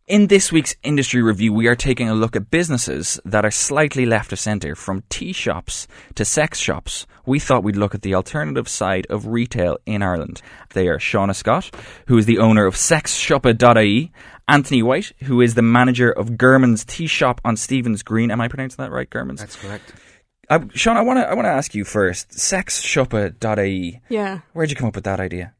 In this week's industry review, we are taking a look at businesses that are slightly left of centre, from tea shops to sex shops. We thought we'd look at the alternative side of retail in Ireland. They are Shauna Scott, who is the owner of sexshoppa.ie, Anthony White, who is the manager of German's Tea Shop on Stephen's Green. Am I pronouncing that right, German's? That's correct. Shauna, I want to ask you first. Sexshoppa.ie. Yeah. Where'd you come up with that idea?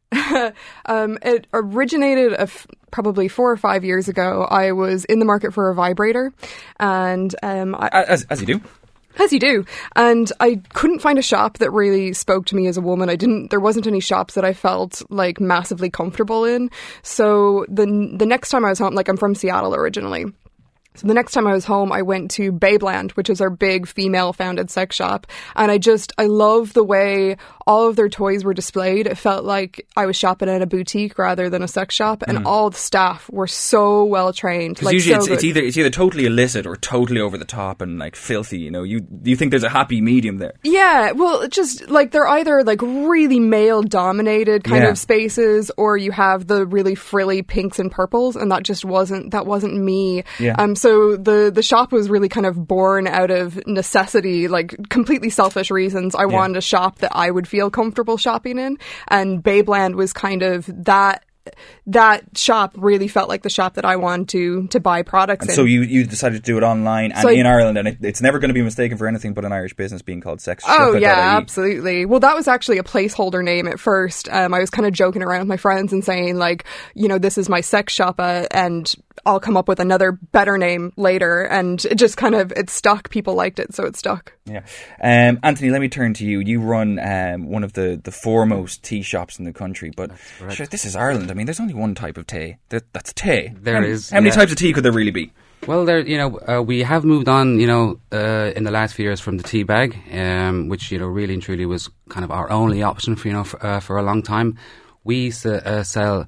It originated probably 4 or 5 years ago. I was in the market for a vibrator, and as you do. As you do. And I couldn't find a shop that really spoke to me as a woman. There wasn't any shops that I felt like massively comfortable in. So the next time I was home, like, I'm from Seattle originally. So the next time I was home, I went to Babeland, which is our big female-founded sex shop. And I love the way all of their toys were displayed. It felt like I was shopping at a boutique rather than a sex shop. And all the staff were so well-trained. Because usually it's either totally illicit or totally over the top and like filthy, you know. Do you think there's a happy medium there? Yeah, well, just like they're either like really male-dominated kind of spaces, or you have the really frilly pinks and purples, and that wasn't me. Yeah. So the shop was really kind of born out of necessity, like completely selfish reasons. I wanted a shop that I would feel comfortable shopping in, and Babeland was kind of that shop. Really felt like the shop that I wanted to buy products in. So you decided to do it online and in Ireland, and it's never going to be mistaken for anything but an Irish business being called Sexshoppa.ie. Oh yeah, absolutely. Well, that was actually a placeholder name at first. I was kind of joking around with my friends and saying, like, you know, this is my sex shoppa, and I'll come up with another better name later. And it just kind of, it stuck. People liked it, so it stuck. Yeah. Anthony, let me turn to you. You run one of the foremost tea shops in the country, but sure, this is Ireland. I mean, there's only one type of tea. That's tea. There is. How many types of tea could there really be? Well, we have moved on, in the last few years from the tea bag, which, really and truly was kind of our only option for a long time. We sell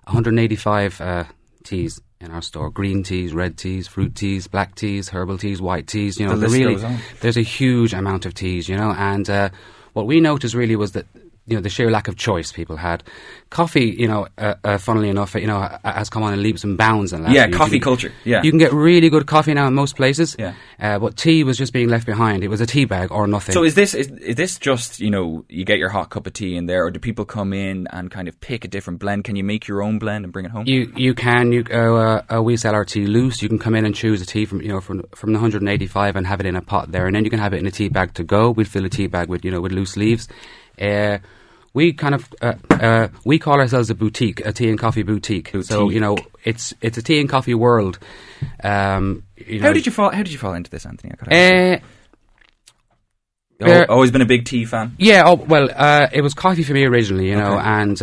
185 teas in our store: green teas, red teas, fruit teas, black teas, herbal teas, white teas. The list goes on. There's a huge amount of teas, and what we noticed really was that, the sheer lack of choice people had. Coffee, funnily enough, has come on in leaps and bounds in the last year. Coffee culture. Yeah, you can get really good coffee now in most places. Yeah, but tea was just being left behind. It was a tea bag or nothing. So is this just, you get your hot cup of tea in there, or do people come in and kind of pick a different blend? Can you make your own blend and bring it home? You can. We sell our tea loose. You can come in and choose a tea from the 185 and have it in a pot there, and then you can have it in a tea bag to go. We'd fill a tea bag with loose leaves. We kind of we call ourselves a boutique, a tea and coffee boutique. So it's a tea and coffee world. How did you fall into this, Anthony? Always been a big tea fan. Yeah. It was coffee for me originally, and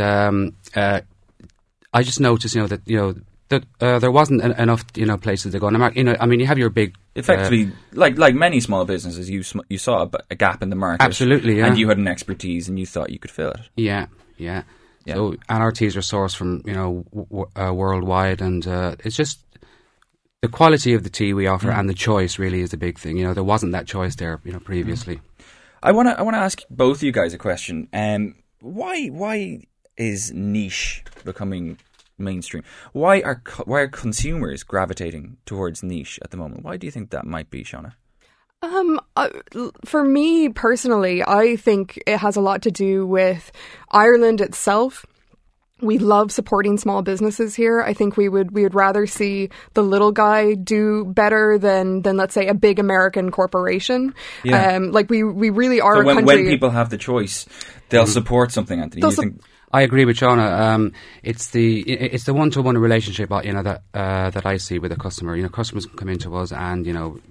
I just noticed, that there wasn't enough, places to go. And you have your big... Effectively, like many small businesses, you saw a gap in the market. Absolutely, yeah. And you had an expertise and you thought you could fill it. Yeah. So, and our teas are sourced from, worldwide, and it's just the quality of the tea we offer and the choice really is the big thing. There wasn't that choice there, previously. I want to ask both of you guys a question. Why is niche becoming mainstream? Why are consumers gravitating towards niche at the moment? Why do you think that might be, Shauna? For me personally, I think it has a lot to do with Ireland itself. We love supporting small businesses here. I think we would rather see the little guy do better than let's say a big American corporation. Yeah. We really are so a country. When people have the choice, they'll support something, Anthony. I agree with Shauna. It's the one-to-one relationship that I see with a customer. Customers can come into us and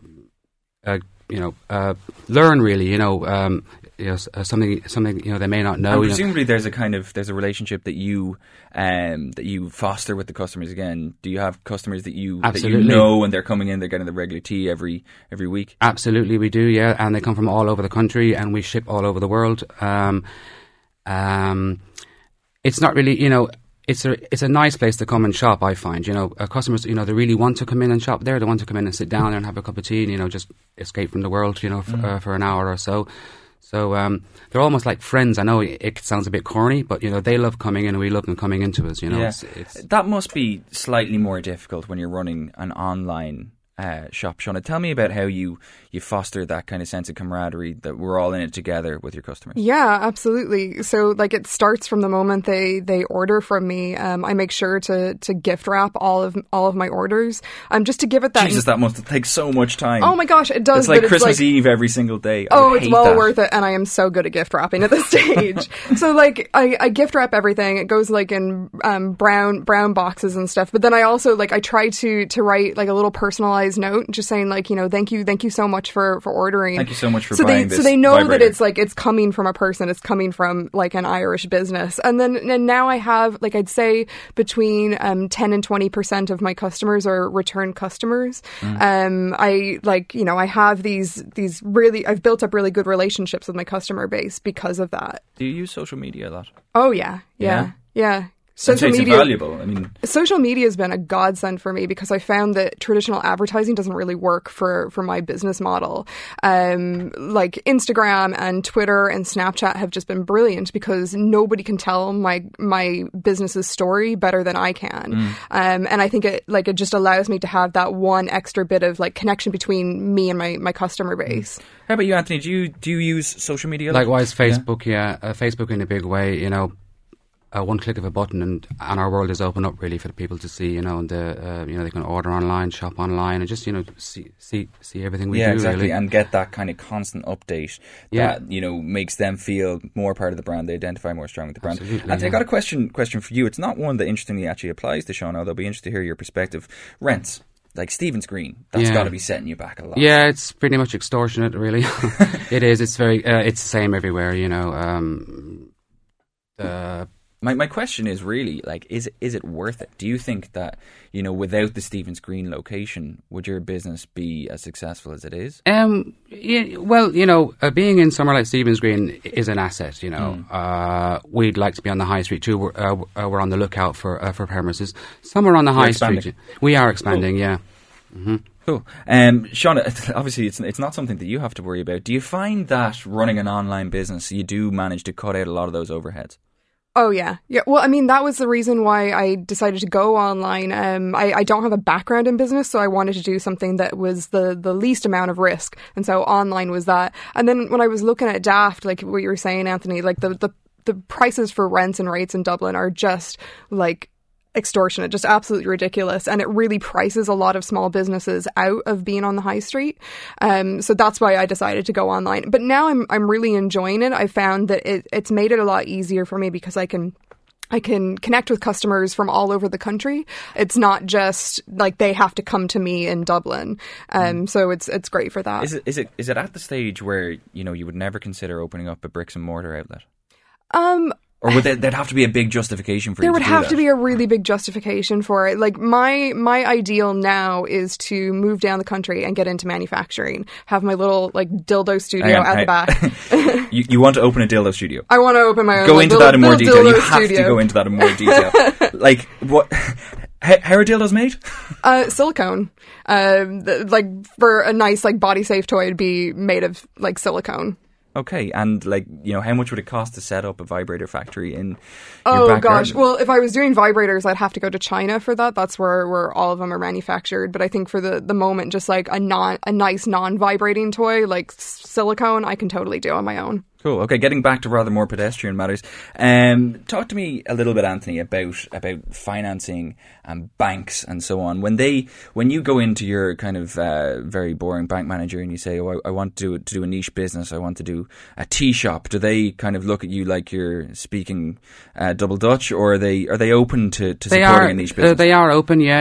learn really. Something they may not know. And presumably, there's a relationship that you foster with the customers. Again, do you have customers that you know and they're coming in, they're getting the regular tea every week? Absolutely, we do. Yeah, and they come from all over the country, and we ship all over the world. It's not really, it's a nice place to come and shop, I find. Customers, they really want to come in and shop there. They want to come in and sit down there and have a cup of tea and, just escape from the world, for an hour or so. So they're almost like friends. I know it sounds a bit corny, but they love coming in and we love them coming into us. Yeah. That must be slightly more difficult when you're running an online shop. Shauna, tell me about how you foster that kind of sense of camaraderie, that we're all in it together with your customers. Yeah, absolutely. So it starts from the moment they order from me. I make sure to gift wrap all of my orders. Just to give it that. Jesus, that must take so much time. Oh my gosh, it does. It's like Christmas Eve every single day. It's well worth it, and I am so good at gift wrapping at this stage. So I gift wrap everything. It goes in brown boxes and stuff. But then I also I try to write a little personalized note, just saying thank you so much for ordering. Thank you so much for buying this. So they know vibrator. that it's coming from a person. It's coming from an Irish business. And now I have I'd say between 10 and 20% of my customers are return customers. I have these really, I've built up really good relationships with my customer base because of that. Do you use social media a lot? Oh yeah. Social media, valuable. I mean, social media has been a godsend for me because I found that traditional advertising doesn't really work for my business model. Instagram and Twitter and Snapchat have just been brilliant because nobody can tell my business's story better than I can. And I think it just allows me to have that one extra bit of connection between me and my customer base. How about you, Anthony? Do you use social media? Likewise, Facebook. Facebook in a big way. One click of a button and our world is open up really for the people to see, and they can order online, shop online, and just see everything we do. Exactly, really. And get that kind of constant update that makes them feel more part of the brand. They identify more strongly with the brand. Absolutely, and I got a question for you. It's not one that interestingly actually applies to Shauna, although it'll be interesting to hear your perspective. Rents. Like Stephen's Green, that's got to be setting you back a lot. Yeah, it's pretty much extortionate, really. It is. It's very. It's the same everywhere. My question is really is it worth it? Do you think that without the Stephen's Green location, would your business be as successful as it is? Being in somewhere like Stephen's Green is an asset. We'd like to be on the high street too. We're on the lookout for premises somewhere on the high street. We are expanding. Cool. Yeah. Mm-hmm. Cool. Shauna, obviously it's not something that you have to worry about. Do you find that running an online business, you do manage to cut out a lot of those overheads? Oh, yeah. Well, I mean, that was the reason why I decided to go online. I don't have a background in business, so I wanted to do something that was the least amount of risk. And so online was that. And then when I was looking at Daft, like what you were saying, Anthony, the prices for rents and rates in Dublin are just extortionate, just absolutely ridiculous, and it really prices a lot of small businesses out of being on the high street. So that's why I decided to go online. But now I'm really enjoying it. I found that it's made it a lot easier for me because I can connect with customers from all over the country. It's not just they have to come to me in Dublin. So it's great for that. Is it at the stage where you would never consider opening up a bricks and mortar outlet? Or would there'd have to be a big justification for you to do that? There would have to be a really big justification for it. My ideal now is to move down the country and get into manufacturing. Have my little dildo studio at the back. You want to open a dildo studio? I want to open my own. Go into that in more detail. You have studio. to go into that in more detail. What? How are dildos made? Silicone. For a nice body safe toy, it'd be made of silicone. Okay, and how much would it cost to set up a vibrator factory in your backyard? Gosh, well, if I was doing vibrators, I'd have to go to China for that. That's where all of them are manufactured. But I think for the moment, just a nice non-vibrating toy like silicone, I can totally do on my own. Cool. Okay, getting back to rather more pedestrian matters. Talk to me a little bit, Anthony, about financing and banks and so on. When you go into your kind of very boring bank manager and you say, "Oh, I want to do a niche business. I want to do a tea shop," do they kind of look at you like you're speaking double Dutch, or are they open to supporting a niche business? They are open. Yeah,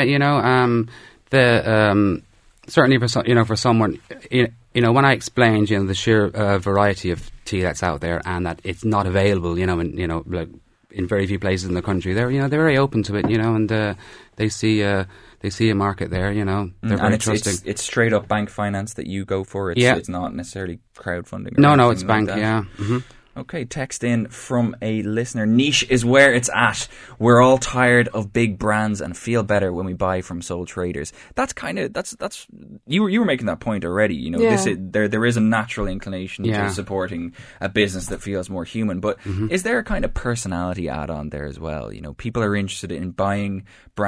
certainly for someone. When I explained, the sheer variety of tea that's out there and that it's not available, in very few places in the country, they're very open to it, and they see a market there, they're very trusting. It's straight up bank finance that you go for. It's not necessarily crowdfunding. No, it's bank. Yeah. Mm-hmm. Okay, text in from a listener. Niche is where it's at. We're all tired of big brands and feel better when we buy from sole traders. That's you were making that point already. You know, there is a natural inclination to supporting a business that feels more human. But is there a kind of personality add-on there as well? You know, people are interested in buying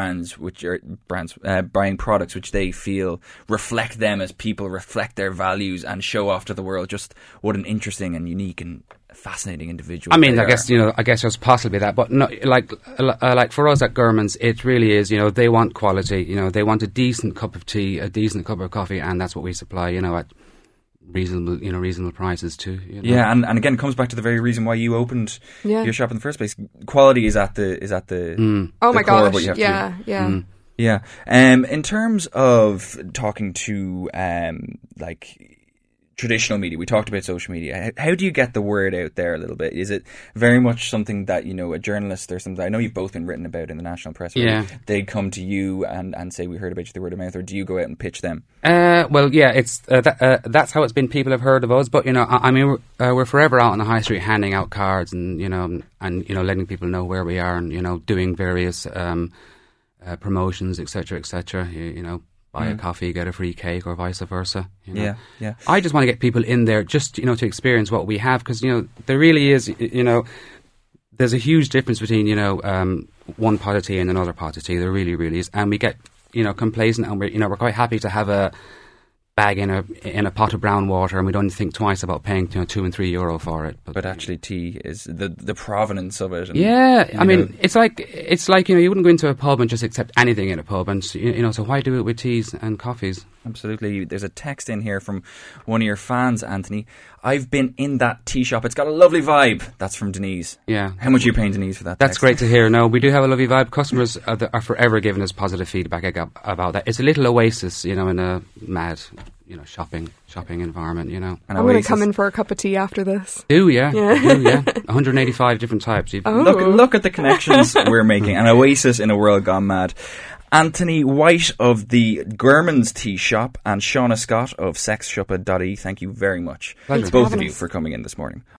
buying products which they feel reflect them as people, reflect their values, and show off to the world just what an interesting and unique and fascinating individual. I mean, I guess there's possibly that, but no, like for us at Gurman's, it really is. You know, they want quality. You know, they want a decent cup of tea, a decent cup of coffee, and that's what we supply. You know, at reasonable prices too. You know? Yeah, and again, it comes back to the very reason why you opened your shop in the first place. Quality is at the oh my core gosh, of what you have to do. Yeah. In terms of talking to traditional media, we talked about social media. How do you get the word out there a little bit? Is it very much something that, you know, a journalist or something, I know you've both been written about in the national press, they'd come to you and say, we heard about you through word of mouth, or do you go out and pitch them? Well, yeah, it's that's how it's been. People have heard of us, but, you know, I mean, we're forever out on the high street handing out cards and letting people know where we are and, you know, doing various promotions, etc., etc. You know, buy a coffee, get a free cake, or vice versa. You know? Yeah. I just want to get people in there just, you know, to experience what we have, because, you know, there really is, you know, there's a huge difference between, you know, one pot of tea and another pot of tea. There really, really is. And we get, you know, complacent, and we're quite happy to have a bag in a pot of brown water, and we don't think twice about paying, you know, €2 and €3 for it. But actually, tea is the provenance of it. And, I mean, it's like you know, you wouldn't go into a pub and just accept anything in a pub, and you know, so why do it with teas and coffees? Absolutely. There's a text in here from one of your fans, Anthony. I've been in that tea shop. It's got a lovely vibe. That's from Denise. Yeah. How much are you paying Denise for that? That's great to hear. No, we do have a lovely vibe. Customers are forever giving us positive feedback about that. It's a little oasis, you know, in a mad, you know, shopping environment, you know. I'm going to come in for a cup of tea after this. Do, yeah. 185 different types. Look at the connections we're making. An oasis in a world gone mad. Anthony White of the Gurman's Tea Shop and Shauna Scott of sexshoppa.ie, thank you very much. Pleasure. Both of you for coming in this morning.